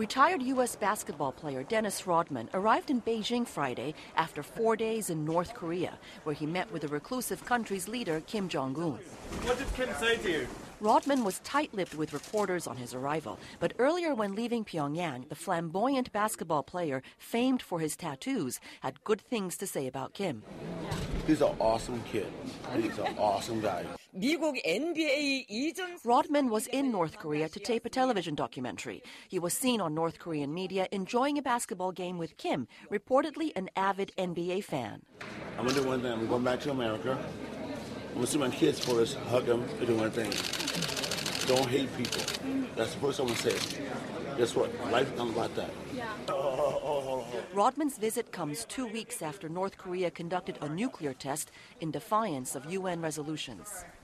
Retired U.S. basketball player Dennis Rodman arrived in Beijing Friday after 4 days in North Korea, where he met with the reclusive country's leader, Kim Jong-un. What did Kim say to you? Rodman was tight-lipped with reporters on his arrival, but earlier when leaving Pyongyang, the flamboyant basketball player, famed for his tattoos, had good things to say about Kim. He's an awesome kid. He's an awesome guy. Rodman was in North Korea to tape a television documentary. He was seen on North Korean media enjoying a basketball game with Kim, reportedly an avid NBA fan. I'm going to do one thing. I'm going back to America. I'm going to see my kids first, hug them, and do one thing. Don't hate people. That's the first I'm going to say. Guess what? Life comes about that. Rodman's visit comes 2 weeks after North Korea conducted a nuclear test in defiance of UN resolutions.